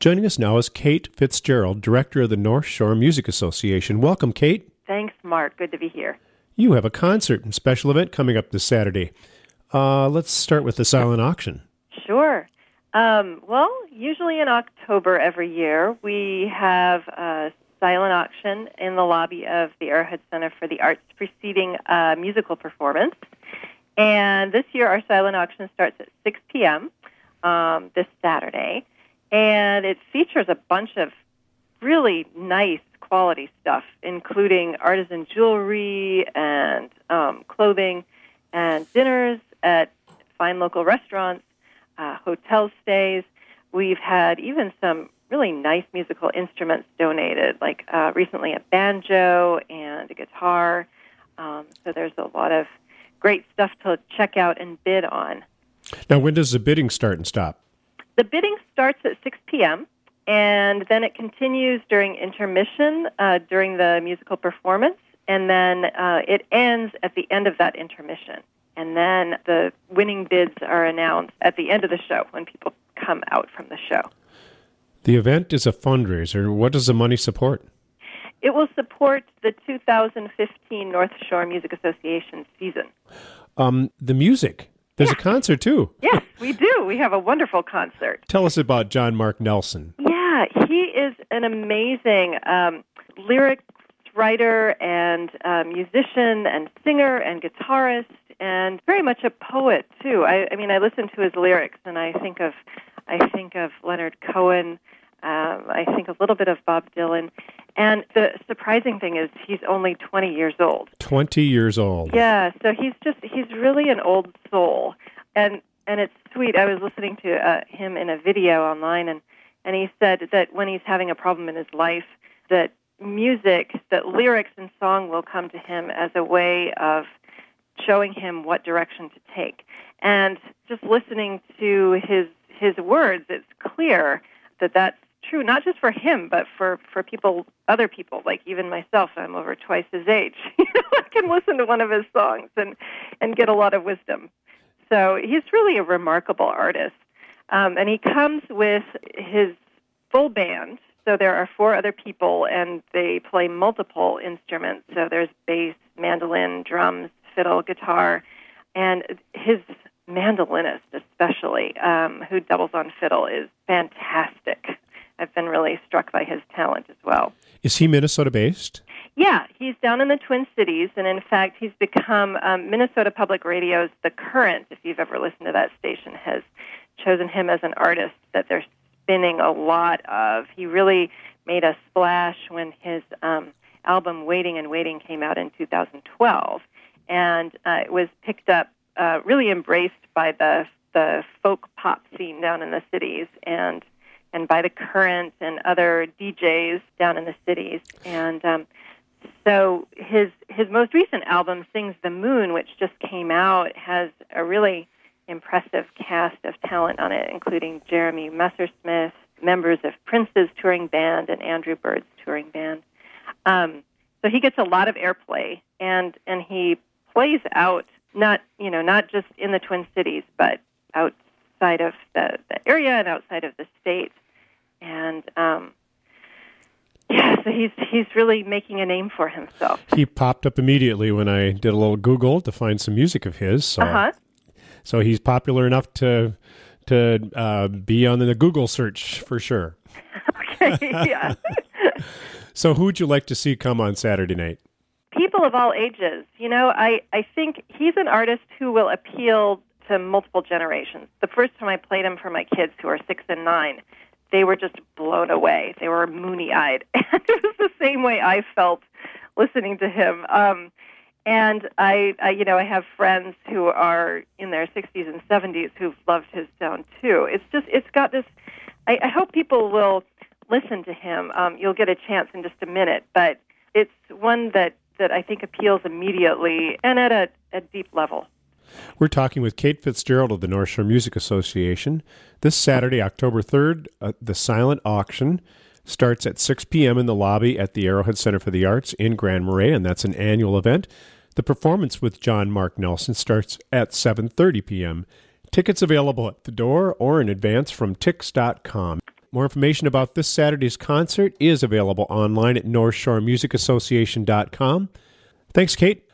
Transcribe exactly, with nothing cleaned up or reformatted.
Joining us now is Kate Fitzgerald, Director of the North Shore Music Association. Welcome, Kate. Thanks, Mark. Good to be here. You have a concert and special event coming up this Saturday. Uh, let's start with the silent auction. Sure. Um, well, usually in October every year, we have a silent auction in the lobby of the Arrowhead Center for the Arts preceding a musical performance. And this year, our silent auction starts at six p.m. Um, this Saturday. And it features a bunch of really nice quality stuff, including artisan jewelry and um, clothing and dinners at fine local restaurants, uh, hotel stays. We've had even some really nice musical instruments donated, like uh, recently a banjo and a guitar. Um, so there's a lot of great stuff to check out and bid on. Now, when does the bidding start and stop? The bidding starts at six p.m., and then it continues during intermission uh, during the musical performance, and then uh, it ends at the end of that intermission. And then the winning bids are announced at the end of the show when people come out from the show. The event is a fundraiser. What does the money support? It will support the two thousand fifteen North Shore Music Association season. Um, the music. There's yeah. a concert, too. Yes, we do. We have a wonderful concert. Tell us about John Mark Nelson. Yeah, he is an amazing um, lyric writer and uh, musician and singer and guitarist and very much a poet, too. I, I mean, I listen to his lyrics and I think of, I think of Leonard Cohen. Um, I think a little bit of Bob Dylan. And the surprising thing is he's only twenty years old. twenty years old. Yeah, so he's just, he's really an old soul. And and it's sweet. I was listening to uh, him in a video online, and, and he said that when he's having a problem in his life, that music, that lyrics and song will come to him as a way of showing him what direction to take. And just listening to his his words, it's clear that that's true, not just for him, but for, for people, other people, like even myself. I'm over twice his age. I can listen to one of his songs and, and get a lot of wisdom. So he's really a remarkable artist. Um, and he comes with his full band. So there are four other people, and they play multiple instruments. So there's bass, mandolin, drums, fiddle, guitar. And his mandolinist especially, um, who doubles on fiddle, is fantastic. I've been really struck by his talent as well. Is he Minnesota-based? Yeah, he's down in the Twin Cities, and in fact, he's become um, Minnesota Public Radio's The Current, if you've ever listened to that station, has chosen him as an artist that they're spinning a lot of. He really made a splash when his um, album Waiting and Waiting came out in two thousand twelve, and uh, it was picked up, uh, really embraced by the the folk pop scene down in the cities, and and by The Current and other D Js down in the cities. And um, so his his most recent album, Sings the Moon, which just came out, has a really impressive cast of talent on it, including Jeremy Messersmith, members of Prince's touring band, and Andrew Bird's touring band. Um, so he gets a lot of airplay, and and he plays out, not you know not just in the Twin Cities, but outside of the, the area and outside of the state. And um, yeah, so he's he's really making a name for himself. He popped up immediately when I did a little Google to find some music of his. So, uh-huh. so he's popular enough to to uh, be on the Google search for sure. Okay, yeah. So who would you like to see come on Saturday night? People of all ages. You know, I, I think he's an artist who will appeal to multiple generations. The first time I played him for my kids, who are six and nine, they were just blown away. They were moony-eyed. And it was the same way I felt listening to him. Um, and I, I, you know, I have friends who are in their sixties and seventies who've loved his sound too. It's just, it's got this. I, I hope people will listen to him. Um, you'll get a chance in just a minute, but it's one that, that I think appeals immediately and at a, a deep level. We're talking with Kate Fitzgerald of the North Shore Music Association. This Saturday, October third, uh, the silent auction starts at six p.m. in the lobby at the Arrowhead Center for the Arts in Grand Marais, and that's an annual event. The performance with John Mark Nelson starts at seven thirty p.m. Tickets available at the door or in advance from tix dot com. More information about this Saturday's concert is available online at north shore music association dot com. Thanks, Kate.